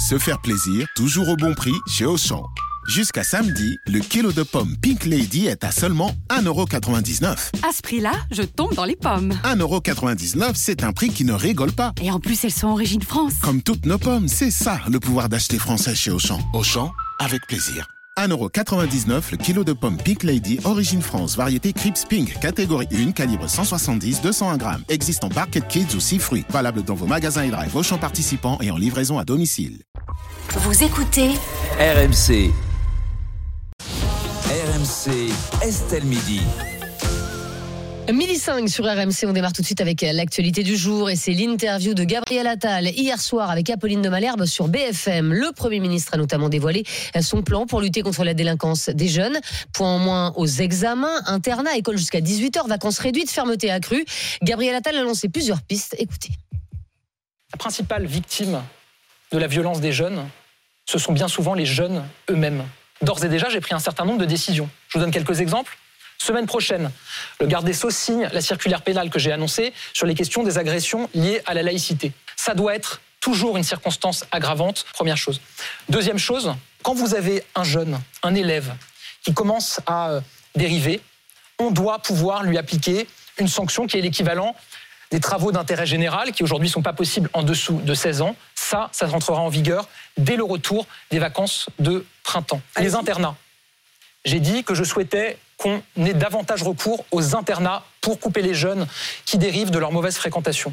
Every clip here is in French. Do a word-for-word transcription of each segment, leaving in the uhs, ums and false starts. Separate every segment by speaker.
Speaker 1: se faire plaisir, toujours au bon prix chez Auchan. Jusqu'à samedi, le kilo de pommes Pink Lady est à seulement un euro quatre-vingt-dix-neuf.
Speaker 2: À ce prix-là, je tombe dans les pommes.
Speaker 1: un euro quatre-vingt-dix-neuf, c'est un prix qui ne rigole pas.
Speaker 2: Et en plus, elles sont origine France.
Speaker 1: Comme toutes nos pommes, c'est ça le pouvoir d'acheter français chez Auchan. Auchan, avec plaisir. un euro quatre-vingt-dix-neuf le kilo de pommes Pink Lady, origine France, variété Crips Pink, catégorie un, calibre cent soixante-dix à deux cent un grammes. Existe en Barquette Kids ou six fruits. Valable dans vos magasins et drive Auchan participants et en livraison à domicile.
Speaker 3: Vous écoutez
Speaker 4: R M C. R M C, Estelle Midi.
Speaker 5: Midi cinq sur R M C, on démarre tout de suite avec l'actualité du jour et c'est l'interview de Gabriel Attal hier soir avec Apolline de Malherbe sur B F M. Le Premier ministre a notamment dévoilé son plan pour lutter contre la délinquance des jeunes. Point en moins aux examens, internat, école jusqu'à dix-huit heures, vacances réduites, fermeté accrue. Gabriel Attal a lancé plusieurs pistes, écoutez.
Speaker 6: La principale victime de la violence des jeunes, ce sont bien souvent les jeunes eux-mêmes. D'ores et déjà, j'ai pris un certain nombre de décisions. Je vous donne quelques exemples. Semaine prochaine, le garde des Sceaux signe la circulaire pénale que j'ai annoncée sur les questions des agressions liées à la laïcité. Ça doit être toujours une circonstance aggravante, première chose. Deuxième chose, quand vous avez un jeune, un élève qui commence à dériver, on doit pouvoir lui appliquer une sanction qui est l'équivalent des travaux d'intérêt général qui aujourd'hui ne sont pas possibles en dessous de seize ans. Ça, ça rentrera en vigueur dès le retour des vacances de printemps. Les internats. J'ai dit que je souhaitais qu'on ait davantage recours aux internats pour couper les jeunes qui dérivent de leur mauvaise fréquentation.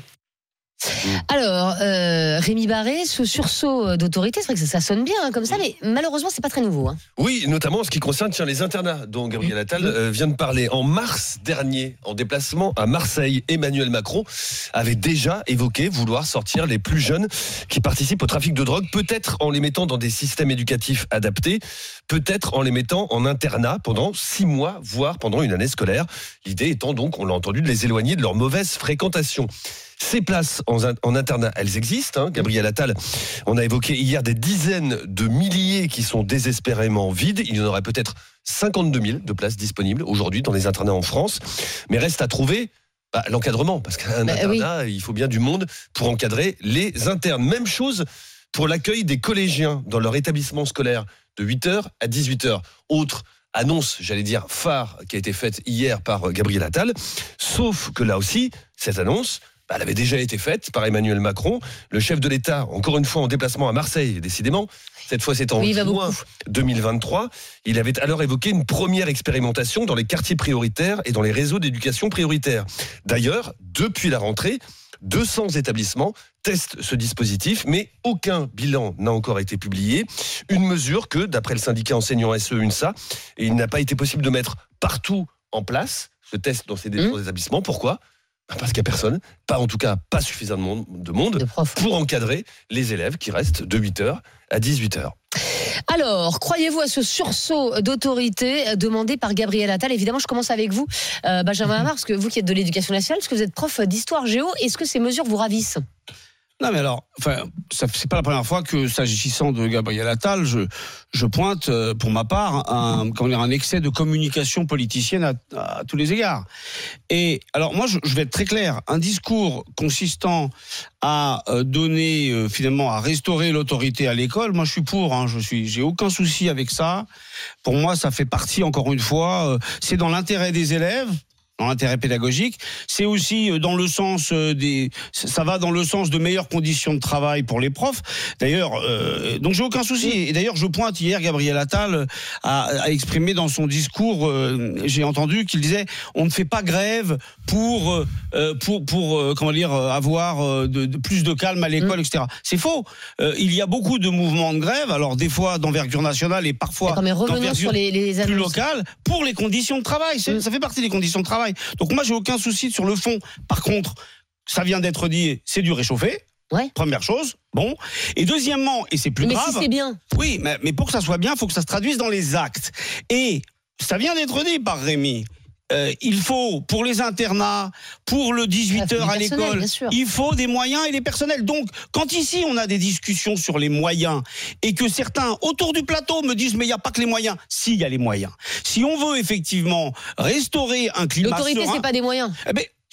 Speaker 5: Alors, euh, Rémi Barré, ce sursaut d'autorité, c'est vrai que ça, ça sonne bien hein, comme ça, mais malheureusement, c'est pas très nouveau. Hein.
Speaker 7: Oui, notamment en ce qui concerne tiens, les internats dont Gabriel Attal euh, vient de parler. En mars dernier, en déplacement à Marseille, Emmanuel Macron avait déjà évoqué vouloir sortir les plus jeunes qui participent au trafic de drogue, peut-être en les mettant dans des systèmes éducatifs adaptés, peut-être en les mettant en internat pendant six mois, voire pendant une année scolaire. L'idée étant donc, on l'a entendu, de les éloigner de leur mauvaise fréquentation. Ces places en, en internat, elles existent. Hein. Gabriel Attal, on a évoqué hier des dizaines de milliers qui sont désespérément vides. Il y en aurait peut-être cinquante-deux mille de places disponibles aujourd'hui dans les internats en France. Mais reste à trouver bah, l'encadrement. Parce qu'un bah, internat, oui. il faut bien du monde pour encadrer les internes. Même chose pour l'accueil des collégiens dans leur établissement scolaire de huit heures à dix-huit heures. Autre annonce, j'allais dire, phare qui a été faite hier par Gabriel Attal. Sauf que là aussi, cette annonce... elle avait déjà été faite par Emmanuel Macron, le chef de l'État, encore une fois en déplacement à Marseille, décidément. Cette fois, c'est en oui, juin deux mille vingt-trois. Il avait alors évoqué une première expérimentation dans les quartiers prioritaires et dans les réseaux d'éducation prioritaires. D'ailleurs, depuis la rentrée, deux cents établissements testent ce dispositif, mais aucun bilan n'a encore été publié. Une mesure que, d'après le syndicat enseignant S E UNSA, il n'a pas été possible de mettre partout en place, ce test dans ces mmh. établissements. Pourquoi ? Parce qu'il n'y a personne, pas en tout cas pas suffisamment de monde de pour encadrer les élèves qui restent de huit heures à dix-huit heures.
Speaker 5: Alors, croyez-vous à ce sursaut d'autorité demandé par Gabriel Attal ? Évidemment, je commence avec vous, euh, Benjamin Hamar, parce que vous qui êtes de l'éducation nationale, parce que vous êtes prof d'histoire géo, est-ce que ces mesures vous ravissent ?
Speaker 8: Non mais alors, enfin, ça, c'est pas la première fois que, s'agissant de Gabriel Attal, je, je pointe, pour ma part, un, comment dire, un excès de communication politicienne à, à tous les égards. Et alors moi, je, je vais être très clair. Un discours consistant à donner, euh, finalement, à restaurer l'autorité à l'école, moi je suis pour. Hein, je suis, j'ai aucun souci avec ça. Pour moi, ça fait partie, encore une fois, euh, c'est dans l'intérêt des élèves. Dans l'intérêt pédagogique, c'est aussi dans le sens des, ça va dans le sens de meilleures conditions de travail pour les profs. D'ailleurs, euh, donc j'ai aucun souci. Et d'ailleurs, je pointe hier, Gabriel Attal a, a exprimé dans son discours, euh, j'ai entendu qu'il disait, on ne fait pas grève pour euh, pour pour euh, comment dire avoir euh, de, de plus de calme à l'école, mmh. et cetera. C'est faux. Euh, il y a beaucoup de mouvements de grève, alors des fois d'envergure nationale et parfois d'envergure sur les, les plus locale, pour les conditions de travail. C'est, mmh. Ça fait partie des conditions de travail. Donc moi j'ai aucun souci sur le fond. Par contre, ça vient d'être dit, c'est du réchauffé. Ouais. Première chose, bon. Et deuxièmement, et c'est plus
Speaker 5: mais
Speaker 8: grave.
Speaker 5: Mais si c'est bien.
Speaker 8: Oui, mais, mais pour que ça soit bien, il faut que ça se traduise dans les actes. Et ça vient d'être dit par Rémi. Euh, il faut, pour les internats, pour le dix-huit heures à l'école, il faut des moyens et des personnels. Donc, quand ici, on a des discussions sur les moyens et que certains, autour du plateau, me disent, mais il n'y a pas que les moyens. Si, il y a les moyens. Si on veut effectivement restaurer un climat
Speaker 5: l'autorité,
Speaker 8: serein...
Speaker 5: c'est pas des moyens.
Speaker 8: Eh ben,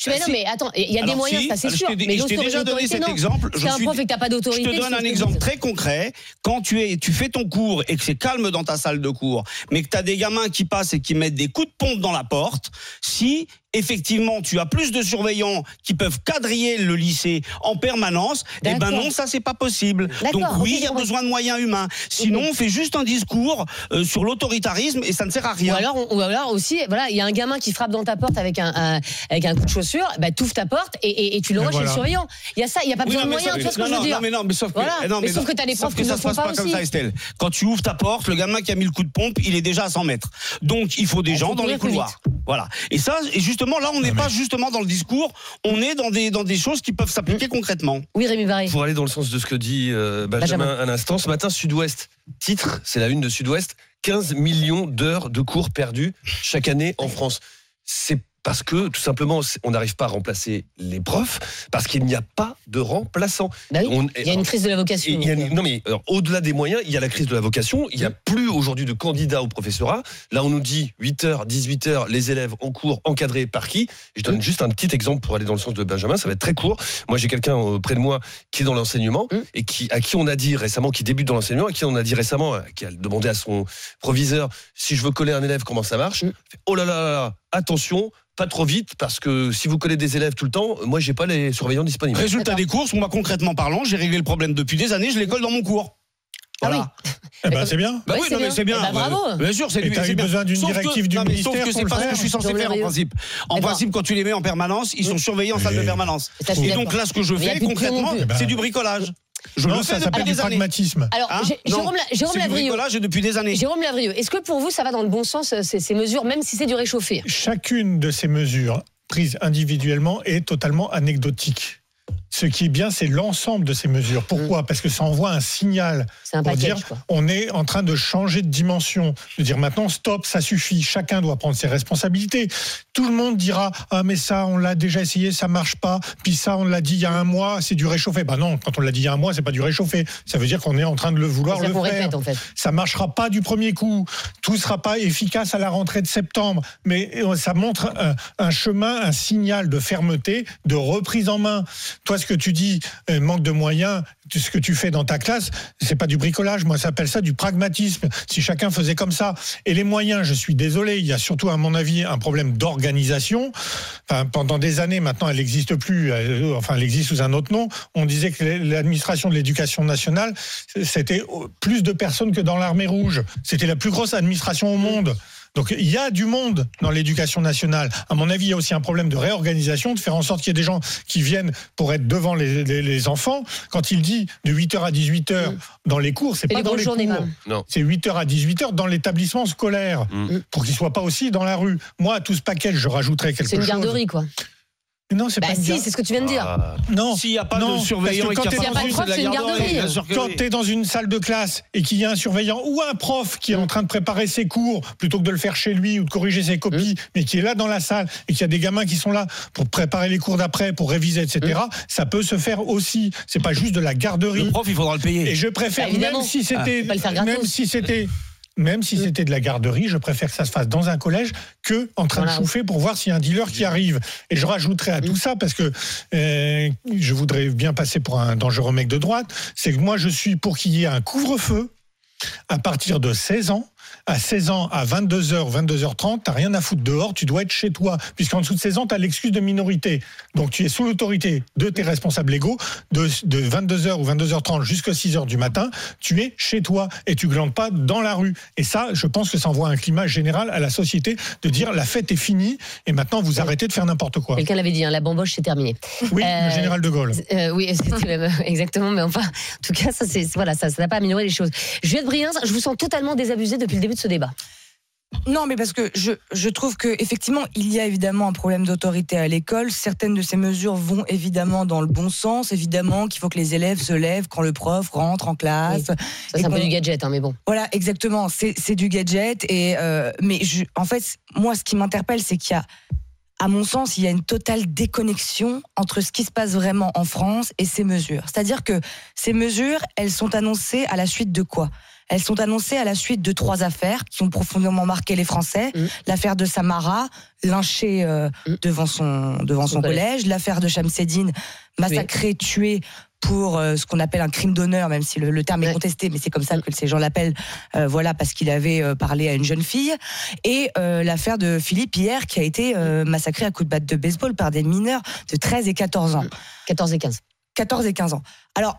Speaker 5: Je suis, mais non, mais attends, il y a
Speaker 8: Alors
Speaker 5: des moyens,
Speaker 8: si,
Speaker 5: ça c'est
Speaker 8: alors
Speaker 5: sûr.
Speaker 8: je t'ai,
Speaker 5: mais
Speaker 8: je t'ai déjà donné cet
Speaker 5: non.
Speaker 8: exemple.
Speaker 5: Si
Speaker 8: Je
Speaker 5: t'es un
Speaker 8: suis-
Speaker 5: prof et que t'as pas d'autorité.
Speaker 8: Je te donne
Speaker 5: c'est
Speaker 8: un
Speaker 5: ce que
Speaker 8: exemple
Speaker 5: je dis.
Speaker 8: très concret. Quand tu es, tu fais ton cours et que c'est calme dans ta salle de cours, mais que tu as des gamins qui passent et qui mettent des coups de pompe dans la porte, si effectivement tu as plus de surveillants qui peuvent quadriller le lycée en permanence, eh ben
Speaker 5: D'accord.
Speaker 8: non, ça c'est pas possible.
Speaker 5: D'accord,
Speaker 8: Donc oui,
Speaker 5: ok,
Speaker 8: il y a
Speaker 5: je comprends.
Speaker 8: besoin de moyens humains. Sinon, on fait juste un discours euh, sur l'autoritarisme et ça ne sert à
Speaker 5: Ou
Speaker 8: rien.
Speaker 5: alors, on- ou alors aussi, voilà, il y a un gamin qui frappe dans ta porte avec un, un- avec un coup de chaussure, bah t'ouvres ta porte et, et, et tu l'envoies
Speaker 9: Mais
Speaker 5: chez
Speaker 9: voilà.
Speaker 5: le surveillant. Il y a ça, il y a pas
Speaker 8: Oui,
Speaker 5: besoin
Speaker 8: non,
Speaker 5: de
Speaker 8: mais
Speaker 5: moyens,
Speaker 8: ça-
Speaker 5: tu vois ce que
Speaker 8: non,
Speaker 5: je veux
Speaker 8: non,
Speaker 5: dire.
Speaker 8: non, mais non, mais sauf que,
Speaker 5: Voilà.
Speaker 8: eh non,
Speaker 5: Mais sauf que t'as des
Speaker 8: sauf
Speaker 5: profs
Speaker 8: que
Speaker 5: qui
Speaker 8: ça
Speaker 5: ne
Speaker 8: se
Speaker 5: font
Speaker 8: passe
Speaker 5: pas
Speaker 8: pas comme
Speaker 5: aussi.
Speaker 8: ça, Estelle. Quand tu ouvres ta porte, le gamin qui a mis le coup de pompe, il est déjà à cent mètres. Donc, il faut des
Speaker 5: Il
Speaker 8: gens
Speaker 5: faut
Speaker 8: dans les
Speaker 5: courir plus
Speaker 8: couloirs. Voilà. Et ça, et justement, là, on n'est pas justement dans le discours, on est dans des, dans des choses qui peuvent s'appliquer concrètement.
Speaker 5: Oui, Rémi Barré.
Speaker 7: Pour aller dans le sens de ce que dit euh, Benjamin,
Speaker 5: Benjamin.
Speaker 7: à l'instant, ce matin, Sud-Ouest, titre, c'est la une de Sud-Ouest, quinze millions d'heures de cours perdues chaque année en France. C'est parce que, tout simplement, c'est- on n'arrive pas à remplacer les profs, parce qu'il n'y a pas de remplaçants.
Speaker 5: Bah oui,
Speaker 7: On-
Speaker 5: il y a une crise de la vocation.
Speaker 7: Et il y a
Speaker 5: donc,
Speaker 7: une-
Speaker 5: euh.
Speaker 7: non mais alors, au-delà des moyens, il y a la crise de la vocation. Il n'y a plus aujourd'hui de candidats au professorat. Là, on nous dit huit heures, dix-huit heures, les élèves en cours encadrés par qui? Je donne juste un petit exemple pour aller dans le sens de Benjamin. Ça va être très court. Moi, j'ai quelqu'un euh, près de moi qui est dans l'enseignement
Speaker 5: Mm.
Speaker 7: et qui, à qui on a dit récemment, qui débute dans l'enseignement, à qui on a dit récemment, euh, qui a demandé à son proviseur si je veux coller un élève, comment ça marche?
Speaker 5: Mm.
Speaker 7: Il fait, oh là là là là, attention. Pas trop vite, parce que si vous collez des élèves tout le temps, moi j'ai pas les surveillants disponibles.
Speaker 8: Résultat des courses, moi concrètement parlant, j'ai réglé le problème depuis des années, je les colle dans mon cours.
Speaker 5: Ah
Speaker 8: Voilà.
Speaker 9: Eh ben, c'est bien.
Speaker 8: Bah
Speaker 5: Ouais,
Speaker 8: oui,
Speaker 5: c'est
Speaker 8: non, mais
Speaker 5: bien.
Speaker 8: c'est bien.
Speaker 5: Eh ben, bravo.
Speaker 8: Bien sûr, c'est
Speaker 9: Et
Speaker 8: lui-
Speaker 9: t'as
Speaker 8: c'est
Speaker 9: eu
Speaker 8: bien.
Speaker 9: besoin d'une
Speaker 8: Sauf que-
Speaker 9: directive du
Speaker 8: non, mais
Speaker 9: ministère
Speaker 8: Sauf que
Speaker 9: pour
Speaker 8: c'est
Speaker 9: le
Speaker 8: pas ce que
Speaker 9: faire.
Speaker 8: je suis censé
Speaker 5: Jean-Louis
Speaker 8: faire en
Speaker 5: Rio.
Speaker 8: principe. En
Speaker 5: D'accord.
Speaker 8: principe, quand tu les mets en permanence, ils sont surveillés en salle de
Speaker 9: Oui.
Speaker 8: permanence.
Speaker 5: Ça, je suis
Speaker 8: Et
Speaker 5: d'accord.
Speaker 8: donc là, ce que je
Speaker 5: Mais il y a
Speaker 8: fais
Speaker 5: plus de pions non
Speaker 8: concrètement,
Speaker 5: plus.
Speaker 8: c'est du bricolage. Je
Speaker 9: Non,
Speaker 8: le
Speaker 9: ça
Speaker 8: fais
Speaker 9: s'appelle
Speaker 8: depuis
Speaker 9: du
Speaker 8: des années.
Speaker 9: pragmatisme.
Speaker 5: Alors,
Speaker 8: Hein
Speaker 5: Jé-
Speaker 8: Non.
Speaker 5: Jérôme, La- Jérôme
Speaker 8: C'est du
Speaker 5: Lavrieux.
Speaker 8: bricolage depuis des années.
Speaker 5: Jérôme Lavrieux, est-ce que pour vous, ça va dans le bon sens, euh, ces, ces mesures, même si c'est du réchauffé?
Speaker 9: Chacune de ces mesures prises individuellement est totalement anecdotique. Ce qui est bien, c'est l'ensemble de ces mesures. Pourquoi ? Parce que ça envoie un signal
Speaker 5: C'est un
Speaker 9: pour
Speaker 5: package,
Speaker 9: dire
Speaker 5: quoi.
Speaker 9: on est en train de changer de dimension, de dire maintenant stop, ça suffit, chacun doit prendre ses responsabilités. Tout le monde dira ah mais ça on l'a déjà essayé, ça marche pas, puis ça on l'a dit il y a un mois, c'est du réchauffé. Bah non, quand on l'a dit il y a un mois, c'est pas du réchauffé. Ça veut dire qu'on est en train de le vouloir
Speaker 5: C'est ça
Speaker 9: le
Speaker 5: qu'on
Speaker 9: faire.
Speaker 5: répète, en fait.
Speaker 9: Ça marchera pas du premier coup, tout sera pas efficace à la rentrée de septembre, mais ça montre un, un chemin, un signal de fermeté, de reprise en main. Toi, ce que tu dis, euh, manque de moyens, ce que tu fais dans ta classe, c'est pas du bricolage, moi, ça s'appelle ça du pragmatisme. Si chacun faisait comme ça, et les moyens, je suis désolé, il y a surtout, à mon avis, un problème d'organisation. Enfin, pendant des années, maintenant, elle n'existe plus, euh, enfin, elle existe sous un autre nom. On disait que l'administration de l'éducation nationale, c'était plus de personnes que dans l'armée rouge. C'était la plus grosse administration au monde. Donc il y a du monde dans l'éducation nationale. À mon avis, il y a aussi un problème de réorganisation, de faire en sorte qu'il y ait des gens qui viennent pour être devant les, les, les enfants. Quand il dit de huit heures à dix-huit heures
Speaker 5: Mmh.
Speaker 9: dans les cours, c'est
Speaker 5: Et
Speaker 9: pas
Speaker 5: les
Speaker 9: dans
Speaker 5: grosses
Speaker 9: les
Speaker 5: journées,
Speaker 9: cours.
Speaker 5: même.
Speaker 7: Non.
Speaker 9: C'est huit heures à dix-huit heures dans l'établissement scolaire,
Speaker 7: Mmh.
Speaker 9: pour qu'ils soient pas aussi dans la rue. Moi, à tout ce paquet, je rajouterais quelque
Speaker 5: C'est
Speaker 9: chose.
Speaker 5: une garderie, quoi.
Speaker 9: Non, c'est
Speaker 5: Bah
Speaker 9: pas une
Speaker 5: si,
Speaker 9: gar-
Speaker 5: c'est ce que tu viens de dire.
Speaker 7: Ah,
Speaker 9: Non,
Speaker 8: S'il n'y a pas
Speaker 9: non,
Speaker 8: de surveillant
Speaker 9: parce
Speaker 8: et
Speaker 9: que
Speaker 8: qu'il n'y a
Speaker 9: quand
Speaker 8: pas
Speaker 9: t'es
Speaker 8: de
Speaker 9: dans
Speaker 8: prof,
Speaker 9: une-
Speaker 8: c'est de la
Speaker 5: c'est une
Speaker 8: garderie.
Speaker 5: garderie.
Speaker 8: Bien sûr que
Speaker 9: Quand
Speaker 8: oui.
Speaker 9: tu es dans une salle de classe et qu'il y a un surveillant ou un prof qui est en train de préparer ses cours, plutôt que de le faire chez lui ou de corriger ses copies, mais qui est là dans la salle et qu'il y a des gamins qui sont là pour préparer les cours d'après, pour réviser, et cetera, ça peut se faire aussi. C'est pas juste de la garderie.
Speaker 8: Le prof, il faudra le payer.
Speaker 9: Et je préfère,
Speaker 5: Bah, évidemment.
Speaker 9: même si c'était,
Speaker 5: Ah, pas le faire gratos.
Speaker 9: même si c'était, même si c'était de la garderie, je préfère que ça se fasse dans un collège que en train
Speaker 5: Voilà.
Speaker 9: de chauffer pour voir s'il y a un dealer qui arrive. Et je rajouterais à tout ça, parce que euh, je voudrais bien passer pour un dangereux mec de droite, c'est que moi je suis pour qu'il y ait un couvre-feu à partir de seize ans. À seize ans, à vingt-deux heures, vingt-deux heures trente, t'as rien à foutre dehors, tu dois être chez toi. Puisqu'en dessous de seize ans, t'as l'excuse de minorité. Donc tu es sous l'autorité de tes responsables légaux, de, de vingt-deux heures ou vingt-deux heures trente jusqu'à six heures du matin, tu es chez toi et tu glandes pas dans la rue. Et ça, je pense que ça envoie un climat général à la société de dire la fête est finie et maintenant vous arrêtez de faire n'importe quoi.
Speaker 5: Quelqu'un l'avait dit, hein, la bamboche, c'est terminé.
Speaker 9: Oui,
Speaker 5: Euh,
Speaker 9: le général de Gaulle.
Speaker 5: Euh, oui, c'était même, euh, exactement. Mais enfin, en tout cas, ça, c'est, voilà, ça, ça n'a pas amélioré les choses. Juliette Briens, je vous sens totalement désabusée depuis le début de ce débat.
Speaker 10: Non, mais parce que je, je trouve qu'effectivement, il y a évidemment un problème d'autorité à l'école. Certaines de ces mesures vont évidemment dans le bon sens. Évidemment qu'il faut que les élèves se lèvent quand le prof rentre en classe.
Speaker 5: Ça, c'est
Speaker 10: Et
Speaker 5: un peu
Speaker 10: qu'on-
Speaker 5: du gadget, hein, mais bon.
Speaker 10: Voilà, exactement. C'est, c'est du gadget. Et, euh, mais je, en fait, moi, ce qui m'interpelle, c'est qu'il y a, à mon sens, il y a une totale déconnexion entre ce qui se passe vraiment en France et ces mesures. C'est-à-dire que ces mesures, elles sont annoncées à la suite de quoi ? elles sont annoncées à la suite de trois affaires qui ont profondément marqué les Français. Mmh. L'affaire de Samara, lynchée euh, mmh. devant son, devant son, son collège. collège. L'affaire de Shamseddine, massacré, oui. tué pour euh, ce qu'on appelle un crime d'honneur, même si le, le terme ouais. est contesté, mais c'est comme ça que ces gens l'appellent, euh, voilà, parce qu'il avait euh, parlé à une jeune fille. Et euh, l'affaire de Philippe hier, qui a été euh, massacré à coups de batte de baseball par des mineurs de treize et quatorze ans.
Speaker 5: quatorze et quinze.
Speaker 10: quatorze et quinze ans. Alors,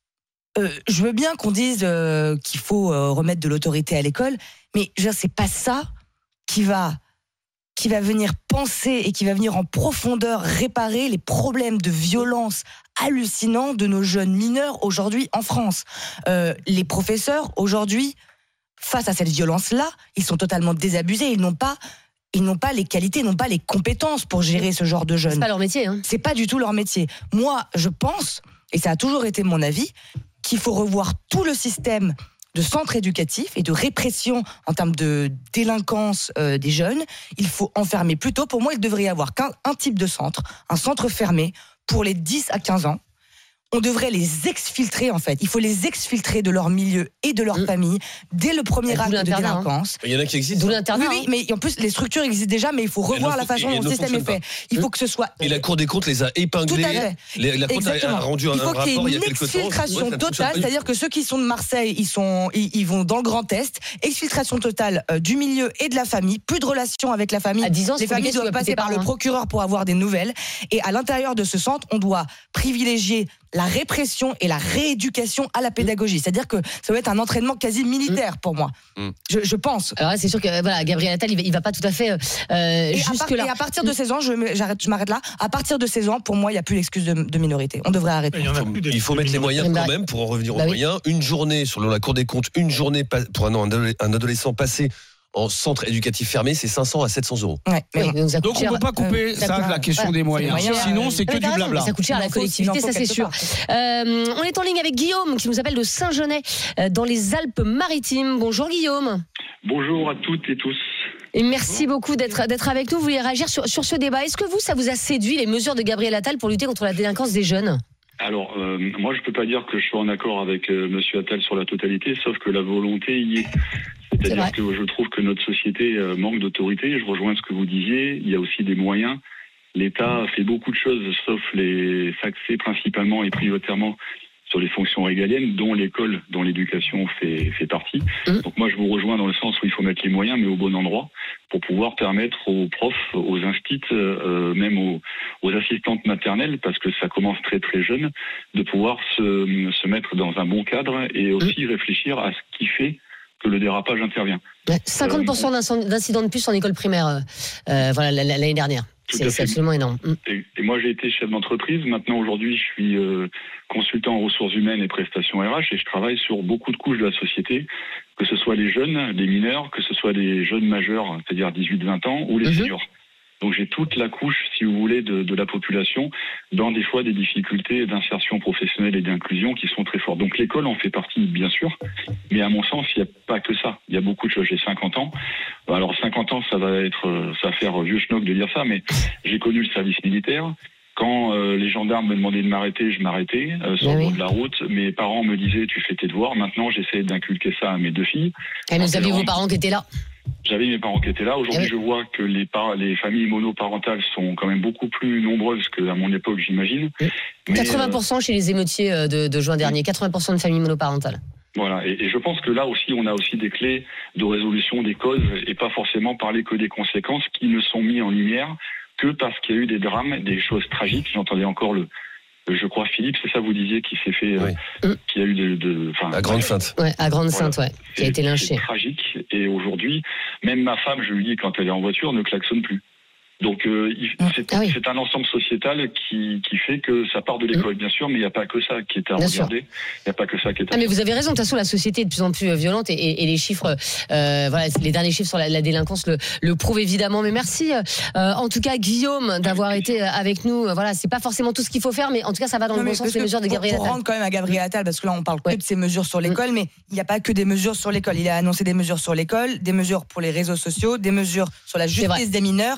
Speaker 10: euh, je veux bien qu'on dise euh, qu'il faut euh, remettre de l'autorité à l'école, mais je veux dire, c'est pas ça qui va... qui va venir penser et qui va venir en profondeur réparer les problèmes de violence hallucinants de nos jeunes mineurs aujourd'hui en France. Euh, les professeurs, aujourd'hui, face à cette violence-là, ils sont totalement désabusés, ils n'ont pas... Ils n'ont pas les qualités, ils n'ont pas les compétences pour gérer ce genre de jeunes.
Speaker 5: C'est pas leur métier. Hein.
Speaker 10: C'est pas du tout leur métier. Moi, je pense, et ça a toujours été mon avis, qu'il faut revoir tout le système de centres éducatifs et de répression en termes de délinquance euh, des jeunes. Il faut enfermer plutôt. Pour moi, il devrait y avoir qu'un un type de centre, un centre fermé pour les dix à quinze ans. On devrait les exfiltrer, en fait. Il faut les exfiltrer de leur milieu et de leur mmh. famille dès le premier acte de délinquance.
Speaker 7: Il y en a qui existent.
Speaker 5: D'où l'internat.
Speaker 10: Oui, oui, mais en plus, les structures existent déjà, mais il faut revoir la façon dont le système est fait. Il faut que ce soit...
Speaker 7: Et la Cour des comptes les a épinglés.
Speaker 10: Tout à fait.
Speaker 7: Les, la Cour
Speaker 10: Exactement.
Speaker 7: a rendu un,
Speaker 10: il faut
Speaker 7: un rapport
Speaker 10: qu'il y ait une
Speaker 7: il y a quelques temps.
Speaker 10: exfiltration
Speaker 7: Ouais,
Speaker 10: totale, c'est-à-dire que ceux qui sont de Marseille, ils, sont, ils, ils vont dans le Grand Est. Exfiltration totale euh, du milieu et de la famille. Plus de relations avec la famille.
Speaker 5: À dix ans,
Speaker 10: les familles doivent passer par le procureur pour avoir des nouvelles. Et à l'intérieur de ce centre, on doit privilégier la répression et la rééducation à la pédagogie. C'est-à-dire que ça va être un entraînement quasi militaire pour moi. Mm. Je, je pense.
Speaker 5: Alors là, c'est sûr que voilà, Gabriel Attal, il va, il va pas tout à fait euh, jusque-là.
Speaker 10: Et à partir de seize ans, je, j'arrête, je m'arrête là, à partir de seize ans, pour moi, il n'y a plus l'excuse de, de minorité. On devrait arrêter.
Speaker 7: Il, il faut, il faut mettre les moyens quand même, pour en revenir aux bah moyens. Oui. Une journée, selon la Cour des comptes, une journée pour un, un adolescent passé en centre éducatif fermé, c'est cinq cents à sept cents euros.
Speaker 10: Ouais,
Speaker 8: oui, donc, donc on ne peut pas couper euh, ça, la question voilà, des moyens. moyens. Sinon, c'est que du blabla.
Speaker 5: Ça coûte cher à la collectivité, ça c'est sûr. Euh, on est en ligne avec Guillaume qui nous appelle de Saint-Genès, dans les Alpes-Maritimes. Bonjour Guillaume.
Speaker 11: Bonjour à toutes et tous.
Speaker 5: Et merci beaucoup d'être, d'être avec nous. Vous voulez réagir sur, sur ce débat. Est-ce que vous, ça vous a séduit les mesures de Gabriel Attal pour lutter contre la délinquance des jeunes ?
Speaker 11: Alors, euh, moi, je peux pas dire que je sois en accord avec euh, Monsieur Attal sur la totalité, sauf que la volonté y est. C'est-à-dire que je trouve que notre société euh, manque d'autorité. Je rejoins ce que vous disiez. Il y a aussi des moyens. L'État fait beaucoup de choses, sauf les s'axer principalement et prioritairement sur les fonctions régaliennes, dont l'école, dont l'éducation fait, fait partie. Mmh. Donc moi, je vous rejoins dans le sens où il faut mettre les moyens, mais au bon endroit, pour pouvoir permettre aux profs, aux instits, euh, même aux, aux assistantes maternelles, parce que ça commence très très jeune, de pouvoir se, se mettre dans un bon cadre et aussi mmh. réfléchir à ce qui fait que le dérapage intervient.
Speaker 5: cinquante pour cent d'incidents de plus en école primaire, euh, voilà, l'année dernière. C'est, c'est absolument énorme.
Speaker 11: Et, et moi, j'ai été chef d'entreprise. Maintenant, aujourd'hui, je suis euh, consultant en ressources humaines et prestations R H et je travaille sur beaucoup de couches de la société, que ce soit les jeunes, les mineurs, que ce soit les jeunes majeurs, c'est-à-dire dix-huit vingt ans, ou les mm-hmm. seniors. Donc j'ai toute la couche, si vous voulez, de, de la population dans des fois des difficultés d'insertion professionnelle et d'inclusion qui sont très fortes. Donc l'école en fait partie, bien sûr, mais à mon sens, il n'y a pas que ça. Il y a beaucoup de choses. J'ai cinquante ans. Alors cinquante ans, ça va être, ça va faire vieux schnock de dire ça, mais j'ai connu le service militaire. Quand euh, les gendarmes me demandaient de m'arrêter, je m'arrêtais euh, sur le bord de la route. Mes parents me disaient, tu fais tes devoirs. Maintenant, j'essaie d'inculquer ça à mes deux filles.
Speaker 5: Et vous aviez vos parents qui étaient là ?
Speaker 11: J'avais mes parents qui étaient là. Aujourd'hui, oui. je vois que les, par- les familles monoparentales sont quand même beaucoup plus nombreuses qu'à mon époque, j'imagine.
Speaker 5: Oui. Mais quatre-vingts pour cent euh... chez les émeutiers de, de juin dernier, quatre-vingts pour cent de familles monoparentales.
Speaker 11: Voilà, et, et je pense que là aussi, on a aussi des clés de résolution des causes et pas forcément parler que des conséquences qui ne sont mises en lumière que parce qu'il y a eu des drames, des choses tragiques. J'entendais encore le... Je crois Philippe, c'est ça vous disiez, qui s'est fait, oui. euh, qui a eu de, de enfin,
Speaker 7: à Grande-Sainte.
Speaker 5: Ouais, à Grande-Sainte, voilà. ouais, qui a été lynché.
Speaker 11: C'est tragique. Et aujourd'hui, même ma femme, je lui dis quand elle est en voiture, ne klaxonne plus. Donc euh, c'est, ah oui. c'est un ensemble sociétal qui, qui fait que ça part de l'école, mmh. bien sûr, mais il n'y a pas que ça qui est à bien regarder. Il n'y a pas que ça qui est à
Speaker 5: ah, mais vous avez raison, de toute façon, la société est de plus en plus violente et, et, et les chiffres, euh, voilà, les derniers chiffres sur la, la délinquance le, le prouvent évidemment. Mais merci, euh, en tout cas, Guillaume, d'avoir été avec nous. Voilà, c'est pas forcément tout ce qu'il faut faire, mais en tout cas, ça va dans non, le bon sens, les mesures de Gabriel Attal.
Speaker 10: Pour rendre quand même à Gabriel Attal, parce que là, on parle que ouais. de ces mesures sur l'école, mmh. mais il n'y a pas que des mesures sur l'école. Il a annoncé des mesures sur l'école, des mesures pour les réseaux sociaux, des mesures sur la justice des mineurs mmh. et des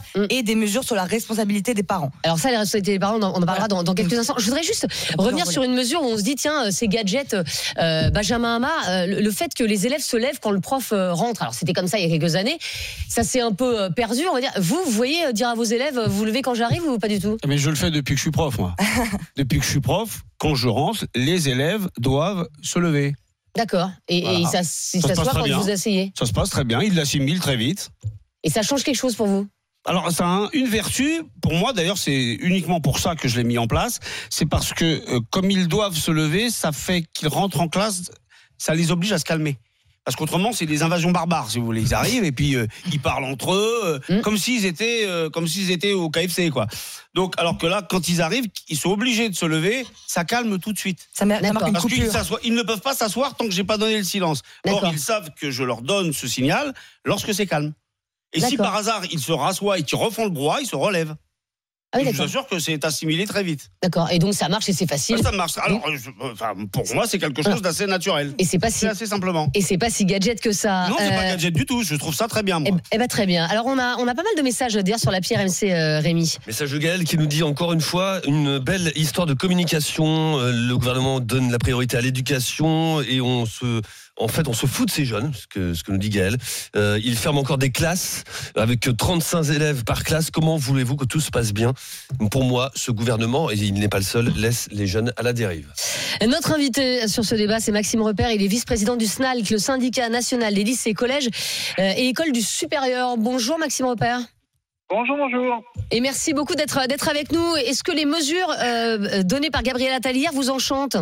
Speaker 10: des mesures sur la responsabilité des parents.
Speaker 5: Alors ça, les responsabilités des parents, on en parlera dans, dans quelques instants. Je voudrais juste revenir sur une mesure où on se dit, tiens, ces gadgets, euh, Benjamin Hama, euh, le, le fait que les élèves se lèvent quand le prof euh, rentre, alors c'était comme ça il y a quelques années, ça s'est un peu euh, perdu, on va dire. Vous, vous voyez euh, dire à vos élèves, vous vous levez quand j'arrive ou pas du tout?
Speaker 8: Mais je le fais depuis que je suis prof, moi. Depuis que je suis prof, quand je rentre, les élèves doivent se lever.
Speaker 5: D'accord. Et,
Speaker 8: Voilà.
Speaker 5: et ça,
Speaker 8: Ça
Speaker 5: ça
Speaker 8: se
Speaker 5: se
Speaker 8: passe
Speaker 5: voit
Speaker 8: très
Speaker 5: quand
Speaker 8: bien.
Speaker 5: vous asseyez.
Speaker 8: Ça se passe très bien, ils l'assimilent très vite.
Speaker 5: Et ça change quelque chose pour vous?
Speaker 8: Alors, ça a un- une vertu, pour moi d'ailleurs, c'est uniquement pour ça que je l'ai mis en place, c'est parce que euh, comme ils doivent se lever, ça fait qu'ils rentrent en classe, ça les oblige à se calmer. Parce qu'autrement, c'est des invasions barbares, si vous voulez. Ils arrivent et puis euh, ils parlent entre eux, euh,
Speaker 5: Mm.
Speaker 8: comme s'ils étaient, euh, comme s'ils étaient au K F C, quoi. Donc, alors que là, quand ils arrivent, ils sont obligés de se lever, ça calme tout de suite.
Speaker 10: Ça, mar- ça
Speaker 5: D'accord.
Speaker 10: marque une
Speaker 8: Parce qu'ils
Speaker 10: coupure.
Speaker 8: s'assoient- ils ne peuvent pas s'asseoir tant que j'ai pas donné le silence. Or,
Speaker 5: D'accord.
Speaker 8: ils savent que je leur donne ce signal lorsque c'est calme. Et si
Speaker 5: D'accord.
Speaker 8: par hasard ils se rassoient et qu'ils refont le brouhaha, ils se relèvent.
Speaker 5: Ah oui,
Speaker 8: je vous
Speaker 5: d'accord.
Speaker 8: assure que c'est assimilé très vite.
Speaker 5: D'accord. Et donc ça marche et c'est facile.
Speaker 8: Ça marche. Alors, je- enfin, pour moi, c'est quelque chose d'assez naturel.
Speaker 5: Et c'est pas si
Speaker 8: C'est assez simplement.
Speaker 5: et c'est pas si gadget que ça.
Speaker 8: Non, c'est pas
Speaker 5: Euh,
Speaker 8: gadget du tout. Je trouve ça très bien, moi.
Speaker 5: Eh, eh ben très bien. Alors on a on a pas mal de messages d'ailleurs sur l'appli R M C, euh, Rémi.
Speaker 7: Message de Gaël qui nous dit encore une fois une belle histoire de communication. Euh, Le gouvernement donne la priorité à l'éducation et on se, en fait, on se fout de ces jeunes, ce que, ce que nous dit Gaël. Euh, il ferme encore des classes avec trente-cinq élèves par classe. Comment voulez-vous que tout se passe bien? Pour moi, ce gouvernement, et il n'est pas le seul, laisse les jeunes à la dérive.
Speaker 5: Notre invité sur ce débat, c'est Maxime Repère. Il est vice-président du S N A L C, le syndicat national des lycées, collèges euh, et écoles du supérieur. Bonjour Maxime Repère.
Speaker 12: Bonjour, bonjour.
Speaker 5: Et merci beaucoup d'être d'être avec nous. Est-ce que les mesures euh, données par Gabriel Attal hier vous enchantent?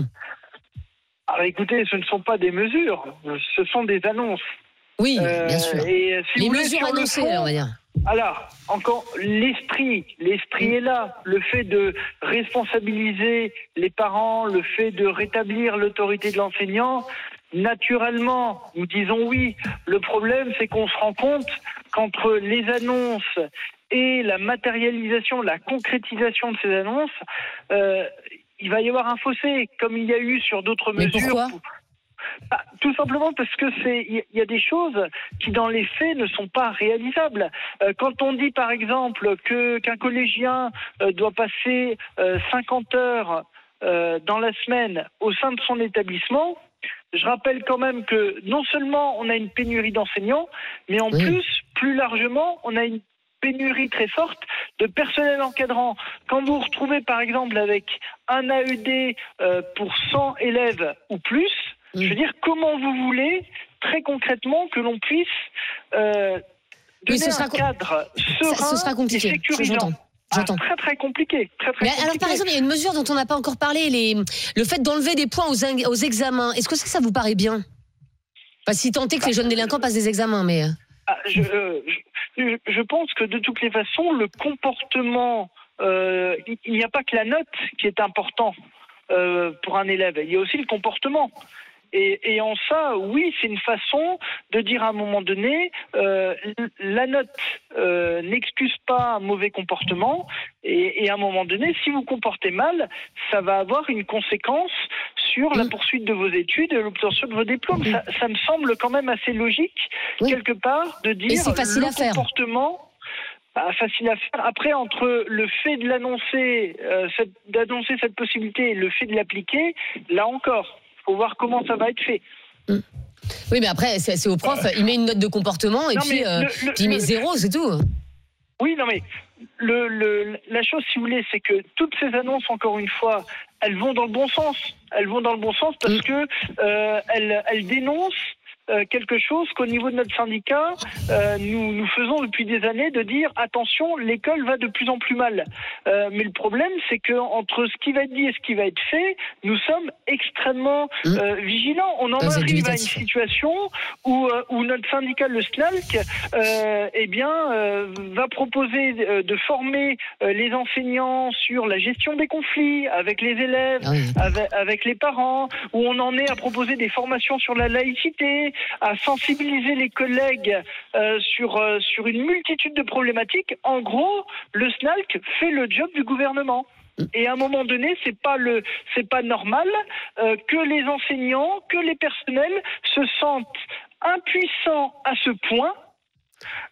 Speaker 12: Alors écoutez, ce ne sont pas des mesures, ce sont des annonces.
Speaker 5: Oui,
Speaker 12: Euh,
Speaker 5: bien sûr.
Speaker 12: et, si
Speaker 5: Les
Speaker 12: vous voulez,
Speaker 5: mesures
Speaker 12: sur le
Speaker 5: annoncées,
Speaker 12: fond,
Speaker 5: on va dire.
Speaker 12: Alors, encore, l'esprit, l'esprit est là. Le fait de responsabiliser les parents, le fait de rétablir l'autorité de l'enseignant, naturellement, nous disons oui. Le problème, c'est qu'on se rend compte qu'entre les annonces et la matérialisation, la concrétisation de ces annonces, euh, il va y avoir un fossé, comme il y a eu sur d'autres
Speaker 5: Mais
Speaker 12: mesures.
Speaker 5: pourquoi?
Speaker 12: Bah, tout simplement parce que c'est il y a des choses qui dans les faits ne sont pas réalisables. Euh, quand on dit par exemple que qu'un collégien euh, doit passer euh, cinquante heures euh, dans la semaine au sein de son établissement, je rappelle quand même que non seulement on a une pénurie d'enseignants, mais en
Speaker 5: Oui.
Speaker 12: plus, plus largement, on a une pénurie très forte de personnel encadrant. Quand vous vous retrouvez par exemple avec un A E D euh, pour cent élèves ou plus,
Speaker 5: Mm.
Speaker 12: je veux dire, comment vous voulez, très concrètement, que l'on puisse euh,
Speaker 5: Oui,
Speaker 12: donner
Speaker 5: ce sera
Speaker 12: un
Speaker 5: co-
Speaker 12: cadre serein
Speaker 5: Ça, ce sera
Speaker 12: et
Speaker 5: compliqué.
Speaker 12: sécurisant.
Speaker 5: J'entends.
Speaker 12: Ah,
Speaker 5: J'entends.
Speaker 12: très très compliqué. Très, très
Speaker 5: Mais
Speaker 12: compliqué.
Speaker 5: alors, par exemple, il y a une mesure dont on n'a pas encore parlé, les, le fait d'enlever des points aux, in- aux examens. Est-ce que ça, ça vous paraît bien? Enfin, si tant est que les jeunes délinquants passent des examens, mais...
Speaker 12: Ah, je, euh, je, je pense que de toutes les façons, le comportement, euh, il n'y a pas que la note qui est important euh, pour un élève, il y a aussi le comportement. Et, et en ça, oui, c'est une façon de dire à un moment donné, euh, la note euh, n'excuse pas un mauvais comportement, et, et à un moment donné, si vous comportez mal, ça va avoir une conséquence sur la poursuite de vos études et l'obtention de vos diplômes. Ça, ça me semble quand même assez logique,
Speaker 5: Oui.
Speaker 12: quelque part, de dire
Speaker 5: Et c'est facile
Speaker 12: le
Speaker 5: à faire.
Speaker 12: comportement... Ah, facile à faire. Après, entre le fait de l'annoncer, euh, cette- d'annoncer cette possibilité et le fait de l'appliquer, là encore, faut voir comment ça va être fait.
Speaker 5: Oui, mais après, c'est c'est au prof, il met une note de comportement et
Speaker 12: Non,
Speaker 5: puis,
Speaker 12: mais
Speaker 5: euh,
Speaker 12: le- le-
Speaker 5: puis il met
Speaker 12: le-
Speaker 5: zéro, c'est tout.
Speaker 12: Oui, non, mais le, le, la chose, si vous voulez, c'est que toutes ces annonces, encore une fois, elles vont dans le bon sens. Elles vont dans le bon sens parce
Speaker 5: Mm.
Speaker 12: que euh, elles, elles dénoncent euh, quelque chose qu'au niveau de notre syndicat, euh, nous, nous faisons depuis des années, de dire attention, l'école va de plus en plus mal. Euh, mais le problème, c'est que entre ce qui va être dit et ce qui va être fait, nous sommes extrêmement
Speaker 5: Mm.
Speaker 12: euh, vigilants. On en
Speaker 5: Vous êtes
Speaker 12: arrive à une
Speaker 5: dubitatif.
Speaker 12: situation où, euh, où notre syndicat, le S N A L C, euh, eh bien, euh, va proposer euh, de former euh, les enseignants sur la gestion des conflits avec les élèves,
Speaker 5: Ah oui.
Speaker 12: avec, avec les parents, où on en est à proposer des formations sur la laïcité, à sensibiliser les collègues euh, sur, euh, sur une multitude de problématiques. En gros, le S N A L C fait le job du gouvernement. Et à un moment donné, c'est pas le, c'est pas normal euh, que les enseignants, que les personnels se sentent impuissants à ce point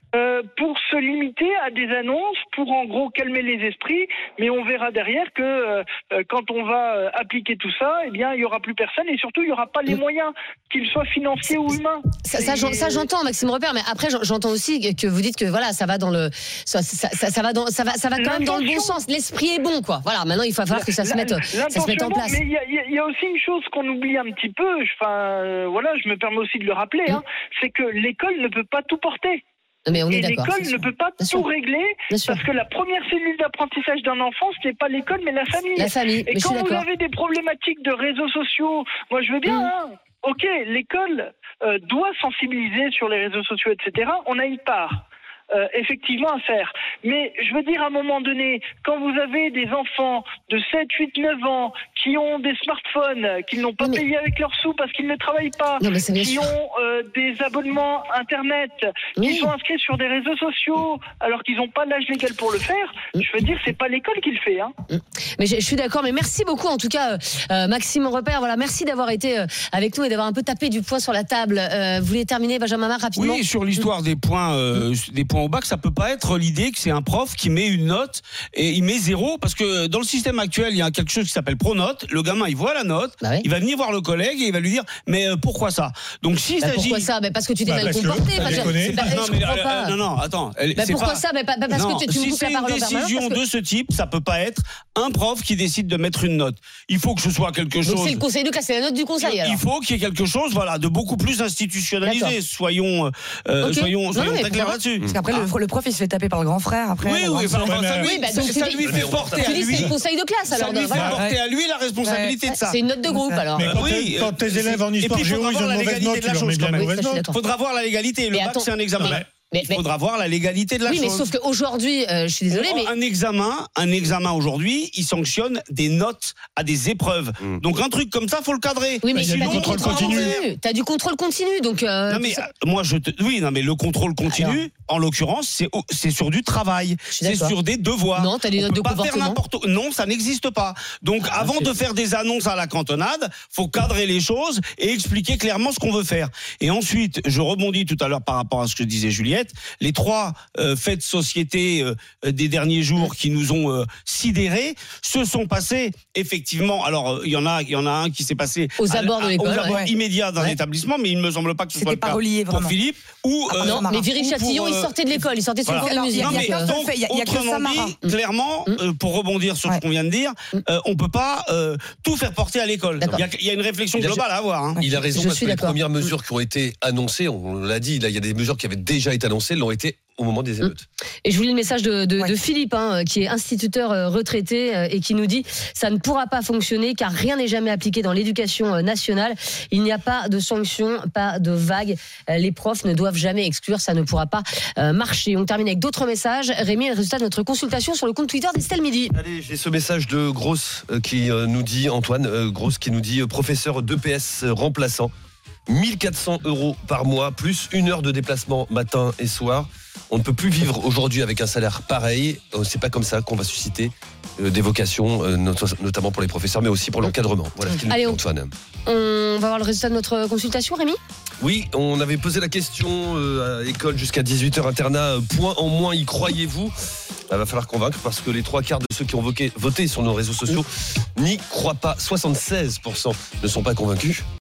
Speaker 12: Euh, pour se limiter à des annonces, pour en gros calmer les esprits, mais on verra derrière que euh, quand on va euh, appliquer tout ça, eh bien il y aura plus personne et surtout il y aura pas les moyens, qu'ils soient financiers ou humains.
Speaker 5: Ça, ça, j'en- ça, j'entends, Maxime Repère, mais après j'en- j'entends aussi que vous dites que voilà, ça va dans le, ça, ça, ça, ça va dans, ça va, ça va quand même dans le bon
Speaker 12: L'intention-
Speaker 5: sens. L'esprit est bon, quoi. Voilà, maintenant il va falloir que ça se mette, ça se
Speaker 12: L'intention
Speaker 5: mette en
Speaker 12: est bonne,
Speaker 5: place.
Speaker 12: mais il y a, il y a- il y a aussi une chose qu'on oublie un petit peu. je- Enfin, euh, voilà, je me permets aussi de le rappeler, hein, c'est que l'école ne peut pas tout porter.
Speaker 5: Mais on est
Speaker 12: Et
Speaker 5: d'accord.
Speaker 12: l'école
Speaker 5: c'est
Speaker 12: ne
Speaker 5: sûr.
Speaker 12: peut pas
Speaker 5: Bien
Speaker 12: tout
Speaker 5: sûr.
Speaker 12: régler
Speaker 5: Bien sûr.
Speaker 12: parce que la première cellule d'apprentissage d'un enfant, ce n'est pas l'école, mais la famille.
Speaker 5: La famille, mais
Speaker 12: Et
Speaker 5: je
Speaker 12: quand
Speaker 5: suis
Speaker 12: vous
Speaker 5: d'accord.
Speaker 12: avez des problématiques de réseaux sociaux, moi je veux bien,
Speaker 5: Mm.
Speaker 12: hein, ok, l'école euh, doit sensibiliser sur les réseaux sociaux, et cetera. On a une part. Euh, effectivement à faire. Mais je veux dire à un moment donné, quand vous avez des enfants de sept, huit, neuf ans qui ont des smartphones, qu'ils n'ont pas
Speaker 5: Non, mais-
Speaker 12: payés avec leurs sous parce qu'ils ne travaillent pas,
Speaker 5: Non, mais c'est bien
Speaker 12: qui
Speaker 5: sûr.
Speaker 12: ont euh, des abonnements internet,
Speaker 5: Oui.
Speaker 12: qui sont inscrits sur des réseaux sociaux alors qu'ils n'ont pas l'âge légal pour le faire, je veux dire, c'est pas l'école qui le fait. Hein.
Speaker 5: Mais je, je suis d'accord, mais merci beaucoup en tout cas, euh, euh, Maxime Repère. Voilà, merci d'avoir été euh, avec nous et d'avoir un peu tapé du poing sur la table. Euh, vous voulez terminer, Benjamin Marc, rapidement?
Speaker 8: Oui, sur l'histoire des points, euh, des points au bac, ça peut pas être l'idée que c'est un prof qui met une note et il met zéro, parce que dans le système actuel, il y a quelque chose qui s'appelle pronote. Le gamin, il voit la note,
Speaker 5: Bah oui.
Speaker 8: il va venir voir le collègue et il va lui dire, mais euh, pourquoi ça? Donc s'il
Speaker 5: Bah,
Speaker 8: s'agit.
Speaker 5: pourquoi ça? Mais parce que tu t'es
Speaker 9: Bah,
Speaker 5: mal
Speaker 9: parce que
Speaker 5: comporté.
Speaker 9: t'as
Speaker 5: Enfin, je-
Speaker 9: déconné.
Speaker 5: bah,
Speaker 8: non,
Speaker 5: je
Speaker 8: mais,
Speaker 5: comprends
Speaker 8: euh,
Speaker 5: pas.
Speaker 8: non, non, attends. elle-
Speaker 5: Bah,
Speaker 8: c'est
Speaker 5: pourquoi
Speaker 8: pas-
Speaker 5: ça? Mais pas- parce
Speaker 8: Non,
Speaker 5: que tu, tu me
Speaker 8: si
Speaker 5: coupes
Speaker 8: c'est
Speaker 5: la
Speaker 8: une
Speaker 5: parole en permanence.
Speaker 8: décision
Speaker 5: parce que-
Speaker 8: de ce type, ça peut pas être un prof qui décide de mettre une note. Il faut que ce soit quelque
Speaker 5: Donc
Speaker 8: chose.
Speaker 5: c'est le conseil de classe, c'est la note du conseil. Alors.
Speaker 8: Il faut qu'il y ait quelque chose, voilà, de beaucoup plus institutionnalisé.
Speaker 5: D'accord.
Speaker 8: Soyons, euh,
Speaker 5: Ok.
Speaker 8: soyons,
Speaker 5: Non,
Speaker 8: soyons
Speaker 5: non, mais
Speaker 8: très clairs
Speaker 5: pour-
Speaker 8: là-dessus.
Speaker 10: Parce qu'après, le, le prof, il se fait taper par le grand frère. Après,
Speaker 8: Oui,
Speaker 10: la
Speaker 8: oui,
Speaker 10: grande
Speaker 8: enfin,
Speaker 10: sœur.
Speaker 9: Ouais,
Speaker 8: ça
Speaker 9: mais-
Speaker 8: lui,
Speaker 5: Oui, bah,
Speaker 8: ça,
Speaker 5: donc,
Speaker 8: ça
Speaker 5: tu
Speaker 8: lui
Speaker 5: dis-
Speaker 8: fait porter
Speaker 5: Tu
Speaker 8: à
Speaker 5: dis
Speaker 8: lui.
Speaker 5: c'est le conseil de classe
Speaker 8: Ça
Speaker 5: alors.
Speaker 8: lui fait
Speaker 5: voilà.
Speaker 8: porter à lui la responsabilité de ça.
Speaker 5: C'est une note de groupe alors.
Speaker 9: Mais quand,
Speaker 8: Oui,
Speaker 9: tes- quand tes
Speaker 8: euh,
Speaker 9: élèves en
Speaker 8: et
Speaker 9: histoire
Speaker 8: puis, il
Speaker 9: géo,
Speaker 8: faudra
Speaker 9: ils ont
Speaker 8: voir
Speaker 9: une
Speaker 8: la
Speaker 9: mauvaise
Speaker 8: légalité
Speaker 9: note,
Speaker 8: de
Speaker 9: tu
Speaker 8: la
Speaker 9: leur mets
Speaker 8: chose,
Speaker 9: bien
Speaker 8: quand
Speaker 9: une
Speaker 8: même.
Speaker 9: mauvaise
Speaker 5: Oui, ça, je suis
Speaker 9: note.
Speaker 5: d'accord.
Speaker 8: Il faudra voir la légalité. Le
Speaker 5: Mais
Speaker 8: bac,
Speaker 5: attends.
Speaker 8: c'est un examen.
Speaker 9: Mais-
Speaker 5: Mais,
Speaker 8: Il
Speaker 5: mais-
Speaker 8: faudra voir la légalité de la
Speaker 5: oui, mais
Speaker 8: chose.
Speaker 5: sauf qu'aujourd'hui, euh, je suis désolée, mais
Speaker 8: Un examen, un examen aujourd'hui, il sanctionne des notes à des épreuves.
Speaker 7: Mm.
Speaker 8: Donc un truc comme ça, faut le cadrer.
Speaker 5: oui, mais
Speaker 9: Il y a
Speaker 5: t'as
Speaker 9: du
Speaker 5: du
Speaker 9: contrôle
Speaker 5: contrôle
Speaker 9: continu.
Speaker 5: continu. T'as du contrôle continu, donc. euh,
Speaker 8: Non mais
Speaker 5: tout ça-
Speaker 8: euh, moi je te oui non mais le contrôle continu
Speaker 5: Alors.
Speaker 8: en l'occurrence c'est au- c'est sur du travail,
Speaker 5: Je suis
Speaker 8: c'est
Speaker 5: d'accord.
Speaker 8: sur des devoirs.
Speaker 5: Non, t'as des
Speaker 8: On
Speaker 5: notes
Speaker 8: peut
Speaker 5: de
Speaker 8: pas faire
Speaker 5: comportement.
Speaker 8: n'importe non, ça n'existe pas. Donc
Speaker 5: Ah,
Speaker 8: avant
Speaker 5: c'est-
Speaker 8: de faire des annonces à la cantonade, faut cadrer les choses et expliquer clairement ce qu'on veut faire. Et ensuite, je rebondis tout à l'heure par rapport à ce que disait Juliette, les trois euh, faits de société euh, des derniers jours qui nous ont euh, sidérés se sont passés effectivement. Alors euh, il y en a il y en a un qui s'est passé
Speaker 5: Aux
Speaker 8: à-
Speaker 5: abords de
Speaker 8: à-
Speaker 5: l'école,
Speaker 8: aux abords
Speaker 10: ouais.
Speaker 8: immédiats d'un
Speaker 10: Ouais.
Speaker 8: établissement, mais il ne me semble pas que ce soit
Speaker 10: C'était
Speaker 8: le
Speaker 10: pas
Speaker 8: cas
Speaker 10: relié,
Speaker 8: pour
Speaker 10: vraiment.
Speaker 8: Philippe ou
Speaker 10: Ah,
Speaker 8: euh,
Speaker 10: non,
Speaker 5: Non, mais Viry
Speaker 8: ou pour,
Speaker 5: Châtillon, il
Speaker 8: euh,
Speaker 5: sortait de l'école, il sortait de son
Speaker 8: voilà.
Speaker 5: cours de
Speaker 10: Alors,
Speaker 5: musique.
Speaker 10: il y a-
Speaker 5: donc,
Speaker 10: il y a
Speaker 5: euh,
Speaker 10: qu'un
Speaker 8: donc,
Speaker 10: fait, il y a- il y a que
Speaker 8: autrement
Speaker 10: Samara.
Speaker 8: dit, clairement, euh, pour rebondir sur
Speaker 10: Ouais.
Speaker 8: ce qu'on vient de dire, euh, on peut pas euh, tout faire porter à l'école.
Speaker 5: D'accord.
Speaker 8: Il y a, il y a une réflexion
Speaker 7: Il a-
Speaker 8: globale à avoir. hein.
Speaker 7: Il a raison
Speaker 5: Je
Speaker 7: parce
Speaker 5: suis
Speaker 7: que les
Speaker 5: d'accord.
Speaker 7: premières mesures qui ont été annoncées, on l'a dit, là, il y a des mesures qui avaient déjà été annoncées, l'ont été au moment des émeutes.
Speaker 5: Et je vous lis le message de, de,
Speaker 10: Ouais.
Speaker 5: de Philippe, hein, qui est instituteur euh, retraité euh, et qui nous dit « Ça ne pourra pas fonctionner car rien n'est jamais appliqué dans l'éducation euh, nationale. Il n'y a pas de sanctions, pas de vagues. Euh, les profs ne doivent jamais exclure, ça ne pourra pas euh, marcher. » On termine avec d'autres messages. Rémi, le résultat de notre consultation sur le compte Twitter d'Estelle Midi.
Speaker 7: Allez, j'ai ce message de Grosse euh, qui euh, nous dit, Antoine euh, Grosse qui nous dit euh, professeur d'E P S remplaçant, mille quatre cents euros par mois, plus une heure de déplacement matin et soir. On ne peut plus vivre aujourd'hui avec un salaire pareil. Euh, C'est pas comme ça qu'on va susciter euh, des vocations, euh, not- notamment pour les professeurs, mais aussi pour l'encadrement. Voilà ce qu'il nous
Speaker 5: Allez,
Speaker 7: dit,
Speaker 5: on-
Speaker 7: Antoine.
Speaker 5: On va voir le résultat de notre consultation, Rémi.
Speaker 7: Oui, on avait posé la question euh, à l'école jusqu'à dix-huit heures internat, euh, point en moins, y croyez-vous? Il va falloir convaincre parce que les trois quarts de ceux qui ont voqué- voté sur nos réseaux sociaux n'y croient pas. soixante-seize pour cent ne sont pas convaincus.